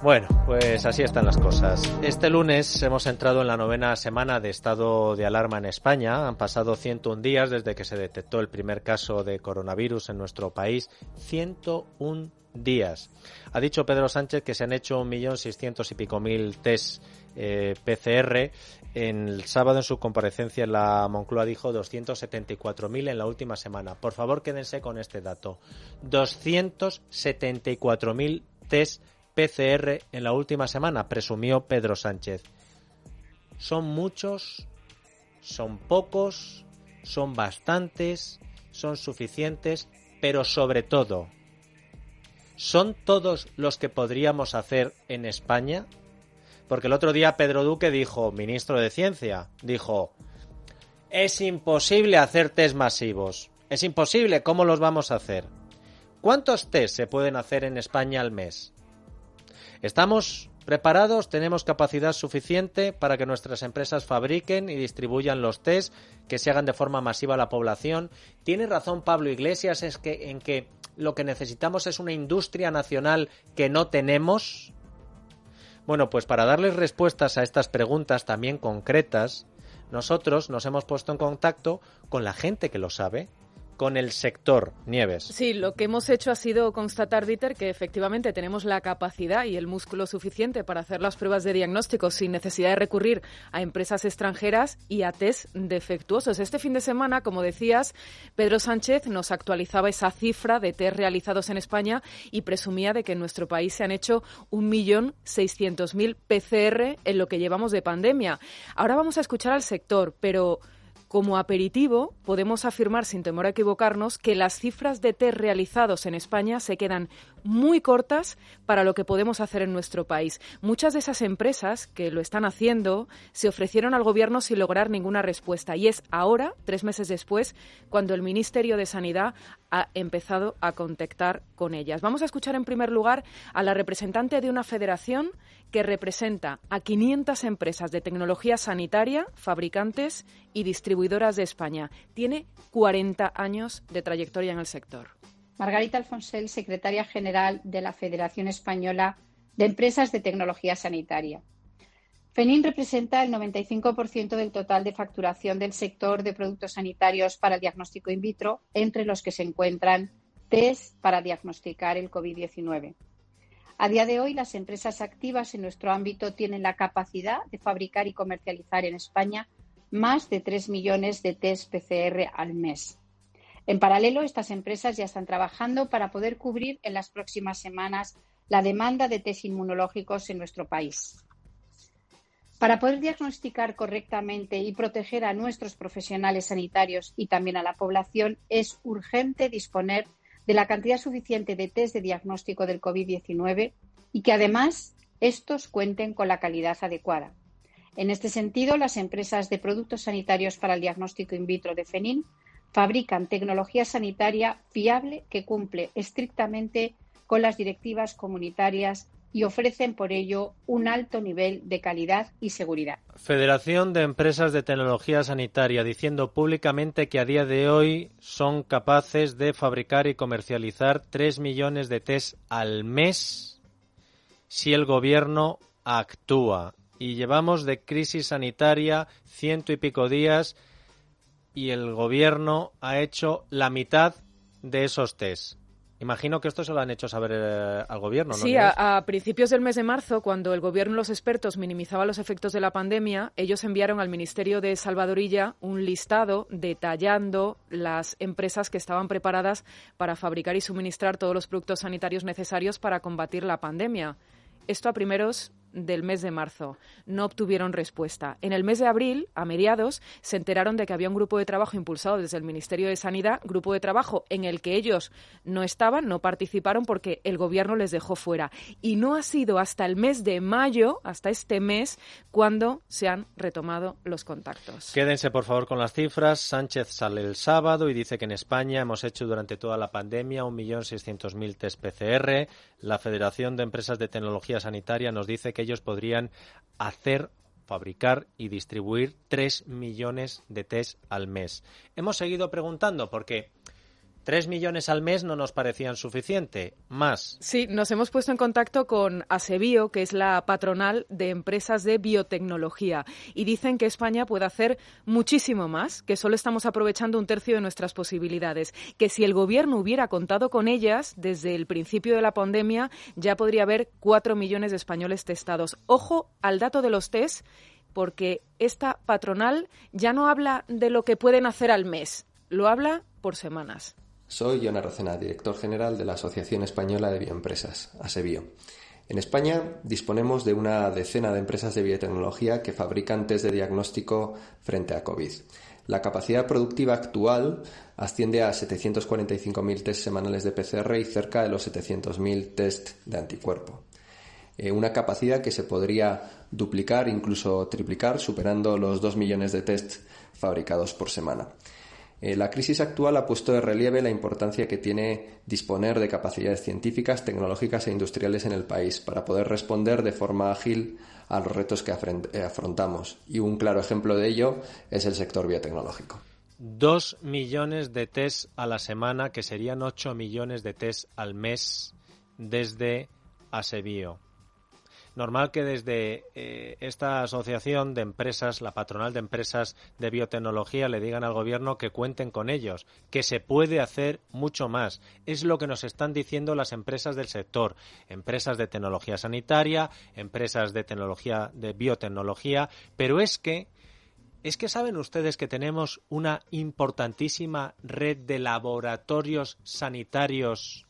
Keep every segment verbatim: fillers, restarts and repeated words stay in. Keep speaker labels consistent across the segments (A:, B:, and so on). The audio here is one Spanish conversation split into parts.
A: Bueno, pues así están las cosas. Este lunes hemos entrado en la novena semana de estado de alarma en España. Han pasado ciento un días desde que se detectó el primer caso de coronavirus en nuestro país. ciento un días. Ha dicho Pedro Sánchez que se han hecho un millón seiscientos y pico mil test eh, P C R. En el sábado, en su comparecencia en la Moncloa, dijo doscientos setenta y cuatro mil en la última semana. Por favor, quédense con este dato. doscientos setenta y cuatro mil test P C R en la última semana, presumió Pedro Sánchez. ¿Son muchos? ¿Son pocos? ¿Son bastantes? ¿Son suficientes? Pero sobre todo, ¿son todos los que podríamos hacer en España? Porque el otro día Pedro Duque dijo, ministro de Ciencia, dijo, es imposible hacer test masivos. Es imposible, ¿cómo los vamos a hacer? ¿Cuántos test se pueden hacer en España al mes? ¿Estamos preparados? ¿Tenemos capacidad suficiente para que nuestras empresas fabriquen y distribuyan los test, que se hagan de forma masiva a la población? ¿Tiene razón Pablo Iglesias es que, en que lo que necesitamos es una industria nacional que no tenemos? Bueno, pues para darles respuestas a estas preguntas también concretas, nosotros nos hemos puesto en contacto con la gente que lo sabe, con el sector. Nieves.
B: Sí, lo que hemos hecho ha sido constatar, Dieter, que efectivamente tenemos la capacidad y el músculo suficiente para hacer las pruebas de diagnóstico sin necesidad de recurrir a empresas extranjeras y a test defectuosos. Este fin de semana, como decías, Pedro Sánchez nos actualizaba esa cifra de test realizados en España y presumía de que en nuestro país se han hecho un millón seiscientos mil P C R en lo que llevamos de pandemia. Ahora vamos a escuchar al sector, pero como aperitivo, podemos afirmar sin temor a equivocarnos que las cifras de test realizados en España se quedan muy cortas para lo que podemos hacer en nuestro país. Muchas de esas empresas que lo están haciendo se ofrecieron al Gobierno sin lograr ninguna respuesta. Y es ahora, tres meses después, cuando el Ministerio de Sanidad ha empezado a contactar con ellas. Vamos a escuchar en primer lugar a la representante de una federación que representa a quinientas empresas de tecnología sanitaria, fabricantes y distribuidoras de España. Tiene cuarenta años de trayectoria en el sector.
C: Margarita Alfonsel, secretaria general de la Federación Española de Empresas de Tecnología Sanitaria. FENIN representa el noventa y cinco por ciento del total de facturación del sector de productos sanitarios para el diagnóstico in vitro, entre los que se encuentran test para diagnosticar el covid diecinueve. A día de hoy, las empresas activas en nuestro ámbito tienen la capacidad de fabricar y comercializar en España más de tres millones de test P C R al mes. En paralelo, estas empresas ya están trabajando para poder cubrir en las próximas semanas la demanda de test inmunológicos en nuestro país. Para poder diagnosticar correctamente y proteger a nuestros profesionales sanitarios y también a la población, es urgente disponer de la cantidad suficiente de test de diagnóstico del covid diecinueve y que además estos cuenten con la calidad adecuada. En este sentido, las empresas de productos sanitarios para el diagnóstico in vitro de FENIN fabrican tecnología sanitaria fiable que cumple estrictamente con las directivas comunitarias y ofrecen por ello un alto nivel de calidad y seguridad.
A: Federación de Empresas de Tecnología Sanitaria diciendo públicamente que a día de hoy son capaces de fabricar y comercializar tres millones de test al mes si el Gobierno actúa. Y llevamos de crisis sanitaria ciento y pico días y el Gobierno ha hecho la mitad de esos test. Imagino que esto se lo han hecho saber eh, al Gobierno, ¿no?
B: Sí, a, a principios del mes de marzo, cuando el Gobierno y los expertos minimizaban los efectos de la pandemia, ellos enviaron al Ministerio de Salvadorilla un listado detallando las empresas que estaban preparadas para fabricar y suministrar todos los productos sanitarios necesarios para combatir la pandemia. Esto a primeros del mes de marzo. No obtuvieron respuesta. En el mes de abril, a mediados, se enteraron de que había un grupo de trabajo impulsado desde el Ministerio de Sanidad, grupo de trabajo en el que ellos no estaban, no participaron porque el Gobierno les dejó fuera. Y no ha sido hasta el mes de mayo, hasta este mes, cuando se han retomado los contactos.
A: Quédense, por favor, con las cifras. Sánchez sale el sábado y dice que en España hemos hecho durante toda la pandemia un millón seiscientos mil test P C R. La Federación de Empresas de Tecnología Sanitaria nos dice que ellos podrían hacer, fabricar y distribuir tres millones de test al mes. Hemos seguido preguntando porque Tres millones al mes no nos parecían suficiente. Más.
B: Sí, nos hemos puesto en contacto con Asebio, que es la patronal de empresas de biotecnología, y dicen que España puede hacer muchísimo más, que solo estamos aprovechando un tercio de nuestras posibilidades, que si el Gobierno hubiera contado con ellas desde el principio de la pandemia, ya podría haber cuatro millones de españoles testados. Ojo al dato de los test, porque esta patronal ya no habla de lo que pueden hacer al mes, lo habla por semanas.
D: Soy Jon Arocena, director general de la Asociación Española de Bioempresas, Asebio. En España disponemos de una decena de empresas de biotecnología que fabrican test de diagnóstico frente a COVID. La capacidad productiva actual asciende a setecientos cuarenta y cinco mil test semanales de P C R y cerca de los setecientos mil test de anticuerpo. Eh, una capacidad que se podría duplicar, incluso triplicar, superando los dos millones de test fabricados por semana. Eh, la crisis actual ha puesto de relieve la importancia que tiene disponer de capacidades científicas, tecnológicas e industriales en el país para poder responder de forma ágil a los retos que afrontamos. Y un claro ejemplo de ello es el sector biotecnológico.
A: Dos millones de test a la semana, que serían ocho millones de test al mes desde Asebio. Normal que desde eh, esta asociación de empresas, la patronal de empresas de biotecnología, le digan al Gobierno que cuenten con ellos, que se puede hacer mucho más. Es lo que nos están diciendo las empresas del sector, empresas de tecnología sanitaria, empresas de tecnología de biotecnología, pero es que es que saben ustedes que tenemos una importantísima red de laboratorios sanitarios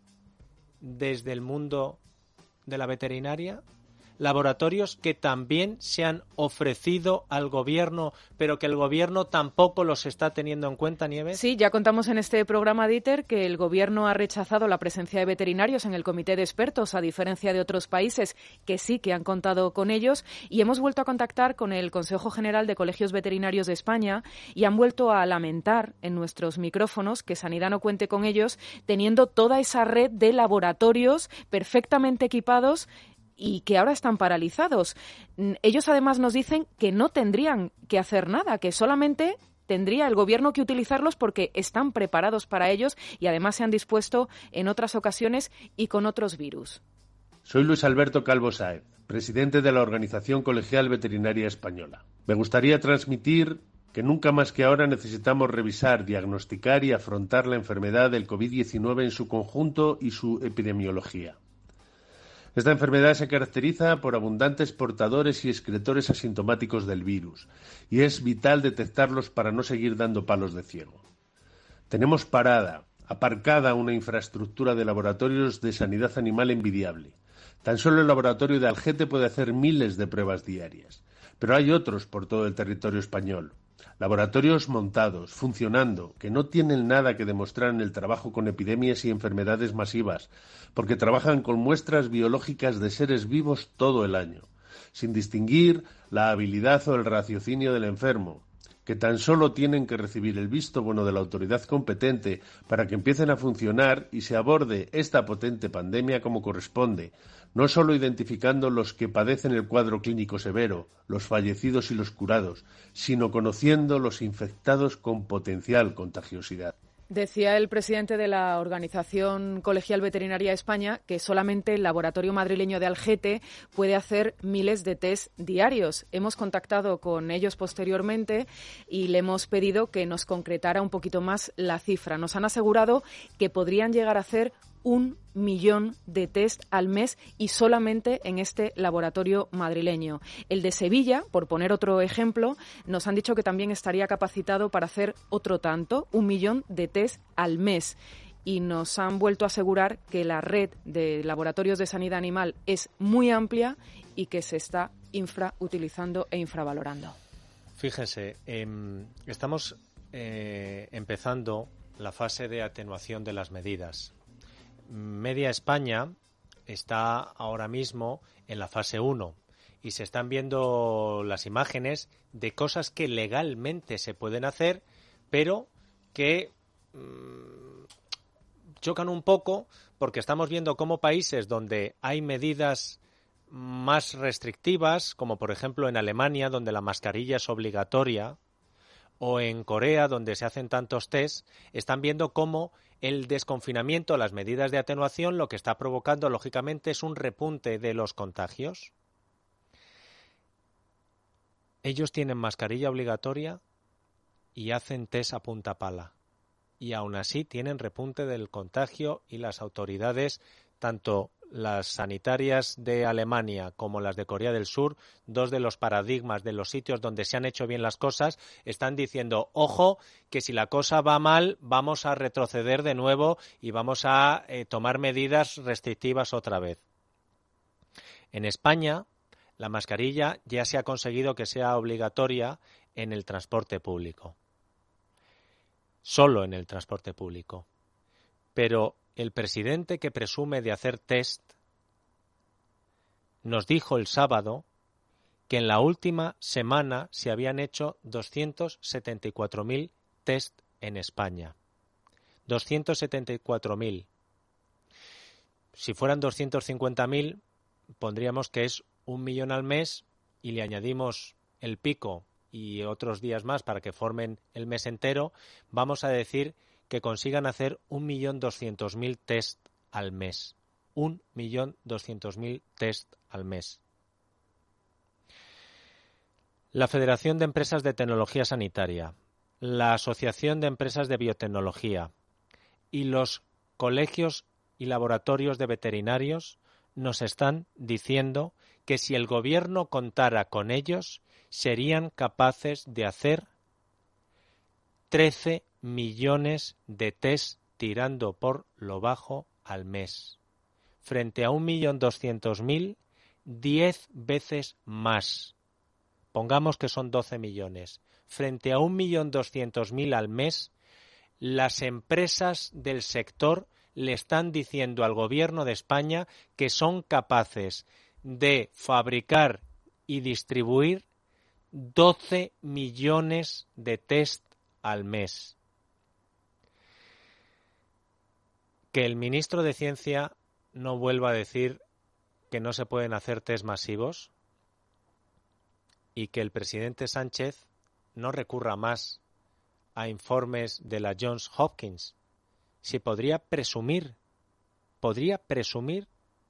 A: desde el mundo de la veterinaria, laboratorios que también se han ofrecido al Gobierno, pero que el Gobierno tampoco los está teniendo en cuenta, Nieves.
B: Sí, ya contamos en este programa, Dieter, que el Gobierno ha rechazado la presencia de veterinarios en el comité de expertos, a diferencia de otros países que sí que han contado con ellos, y hemos vuelto a contactar con el Consejo General de Colegios Veterinarios de España y han vuelto a lamentar en nuestros micrófonos que Sanidad no cuente con ellos, teniendo toda esa red de laboratorios perfectamente equipados y que ahora están paralizados. Ellos además nos dicen que no tendrían que hacer nada, que solamente tendría el Gobierno que utilizarlos porque están preparados para ellos y además se han dispuesto en otras ocasiones y con otros virus.
E: Soy Luis Alberto Calvo Sáez, presidente de la Organización Colegial Veterinaria Española. Me gustaría transmitir que nunca más que ahora necesitamos revisar, diagnosticar y afrontar la enfermedad del COVID diecinueve en su conjunto y su epidemiología. Esta enfermedad se caracteriza por abundantes portadores y excretores asintomáticos del virus, y es vital detectarlos para no seguir dando palos de ciego. Tenemos parada, aparcada una infraestructura de laboratorios de sanidad animal envidiable. Tan solo el laboratorio de Algete puede hacer miles de pruebas diarias, pero hay otros por todo el territorio español. Laboratorios montados, funcionando, que no tienen nada que demostrar en el trabajo con epidemias y enfermedades masivas, porque trabajan con muestras biológicas de seres vivos todo el año, sin distinguir la habilidad o el raciocinio del enfermo, que tan solo tienen que recibir el visto bueno de la autoridad competente para que empiecen a funcionar y se aborde esta potente pandemia como corresponde, no solo identificando los que padecen el cuadro clínico severo, los fallecidos y los curados, sino conociendo los infectados con potencial contagiosidad.
B: Decía el presidente de la Organización Colegial Veterinaria España que solamente el laboratorio madrileño de Algete puede hacer miles de test diarios. Hemos contactado con ellos posteriormente y le hemos pedido que nos concretara un poquito más la cifra. Nos han asegurado que podrían llegar a hacer un millón de test al mes y solamente en este laboratorio madrileño. El de Sevilla, por poner otro ejemplo, nos han dicho que también estaría capacitado para hacer otro tanto, un millón de test al mes. Y nos han vuelto a asegurar que la red de laboratorios de sanidad animal es muy amplia y que se está infrautilizando e infravalorando.
A: Fíjense, eh, estamos eh, empezando la fase de atenuación de las medidas. Media España está ahora mismo en la fase uno y se están viendo las imágenes de cosas que legalmente se pueden hacer, pero que mmm, chocan un poco porque estamos viendo cómo países donde hay medidas más restrictivas, como por ejemplo en Alemania, donde la mascarilla es obligatoria, o en Corea, donde se hacen tantos test, están viendo cómo el desconfinamiento, las medidas de atenuación, lo que está provocando, lógicamente, es un repunte de los contagios. Ellos tienen mascarilla obligatoria y hacen test a punta pala. Y aún así tienen repunte del contagio y las autoridades, tanto las sanitarias de Alemania como las de Corea del Sur, dos de los paradigmas de los sitios donde se han hecho bien las cosas, están diciendo, ojo, que si la cosa va mal, vamos a retroceder de nuevo y vamos a eh, tomar medidas restrictivas otra vez. En España, la mascarilla ya se ha conseguido que sea obligatoria en el transporte público. Solo en el transporte público. Pero el presidente, que presume de hacer test, nos dijo el sábado que en la última semana se habían hecho doscientos setenta y cuatro mil test en España. doscientos setenta y cuatro mil. Si fueran doscientos cincuenta mil, pondríamos que es un millón al mes y le añadimos el pico y otros días más para que formen el mes entero, vamos a decir que consigan hacer un millón doscientos mil test al mes. Un millón doscientos mil test al mes. La Federación de Empresas de Tecnología Sanitaria, la Asociación de Empresas de Biotecnología y los colegios y laboratorios de veterinarios nos están diciendo que si el gobierno contara con ellos, serían capaces de hacer trece millones de test tirando por lo bajo al mes. Frente a un millón doscientos mil, diez veces más. Pongamos que son doce millones. Frente a un millón doscientos mil al mes, las empresas del sector le están diciendo al gobierno de España que son capaces de fabricar y distribuir doce millones de test al mes. Que el ministro de Ciencia no vuelva a decir que no se pueden hacer test masivos y que el presidente Sánchez no recurra más a informes de la Johns Hopkins. Si podría presumir, podría presumir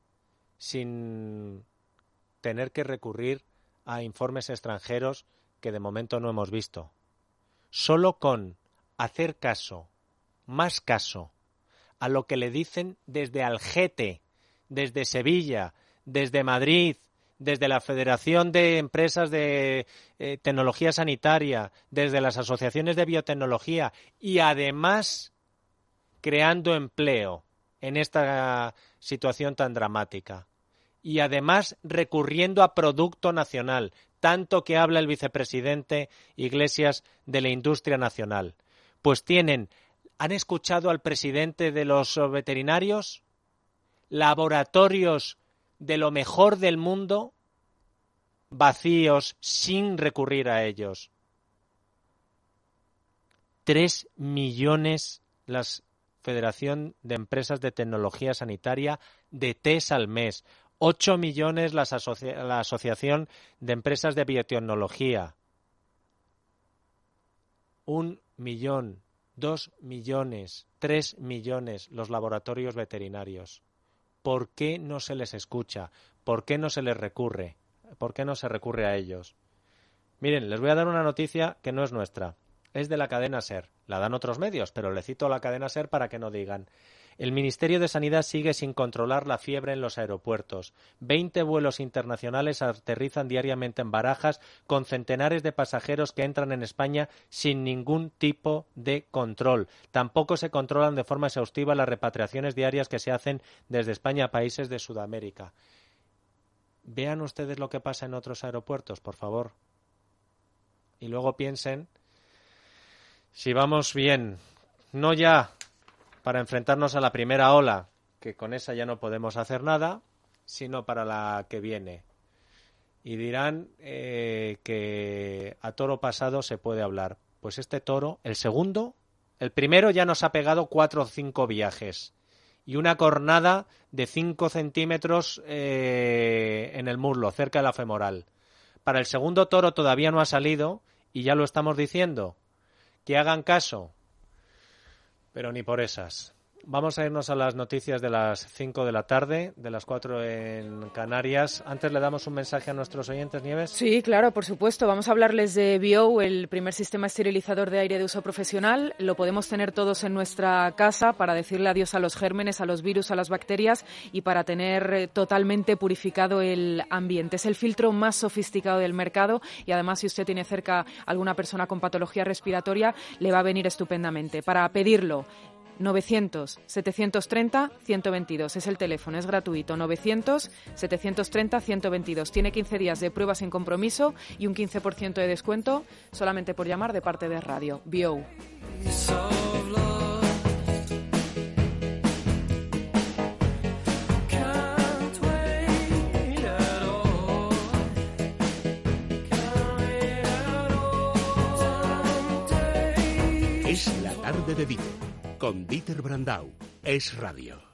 A: sin tener que recurrir a informes extranjeros que de momento no hemos visto. Solo con hacer caso, más caso, a lo que le dicen desde Algete, desde Sevilla, desde Madrid, desde la Federación de Empresas de eh, Tecnología Sanitaria, desde las asociaciones de biotecnología y además creando empleo en esta situación tan dramática. Y además recurriendo a producto nacional, tanto que habla el vicepresidente Iglesias de la industria nacional. Pues tienen, ¿han escuchado al presidente de los veterinarios? Laboratorios de lo mejor del mundo, vacíos, sin recurrir a ellos. Tres millones las Federación de Empresas de Tecnología Sanitaria de test al mes. Ocho millones las asocia- la Asociación de Empresas de Biotecnología. Un millón, dos millones, tres millones los laboratorios veterinarios. ¿Por qué no se les escucha? ¿Por qué no se les recurre? ¿Por qué no se recurre a ellos? Miren, les voy a dar una noticia que no es nuestra. Es de la cadena SER. La dan otros medios, pero le cito a la cadena SER para que no digan. El Ministerio de Sanidad sigue sin controlar la fiebre en los aeropuertos. Veinte vuelos internacionales aterrizan diariamente en Barajas con centenares de pasajeros que entran en España sin ningún tipo de control. Tampoco se controlan de forma exhaustiva las repatriaciones diarias que se hacen desde España a países de Sudamérica. Vean ustedes lo que pasa en otros aeropuertos, por favor. Y luego piensen si vamos bien, no ya para enfrentarnos a la primera ola, que con esa ya no podemos hacer nada, sino para la que viene. Y dirán eh, que a toro pasado se puede hablar. Pues este toro, el segundo, el primero ya nos ha pegado cuatro o cinco viajes y una cornada de cinco centímetros eh, en el muslo, cerca de la femoral. Para el segundo toro todavía no ha salido y ya lo estamos diciendo. Que hagan caso, pero ni por esas. Vamos a irnos a las noticias de las cinco de la tarde, de las cuatro en Canarias. Antes le damos un mensaje a nuestros oyentes, Nieves.
B: Sí, claro, por supuesto. Vamos a hablarles de Bio, el primer sistema esterilizador de aire de uso profesional. Lo podemos tener todos en nuestra casa para decirle adiós a los gérmenes, a los virus, a las bacterias y para tener totalmente purificado el ambiente. Es el filtro más sofisticado del mercado y además, si usted tiene cerca alguna persona con patología respiratoria, le va a venir estupendamente. Para pedirlo, novecientos, setecientos treinta, ciento veintidós. Es el teléfono, es gratuito. novecientos, setecientos treinta, ciento veintidós. Tiene quince días de prueba sin compromiso y un quince por ciento de descuento solamente por llamar de parte de Radio. Bio.
F: Es la tarde de Dieter, con Dieter Brandau. Es Radio.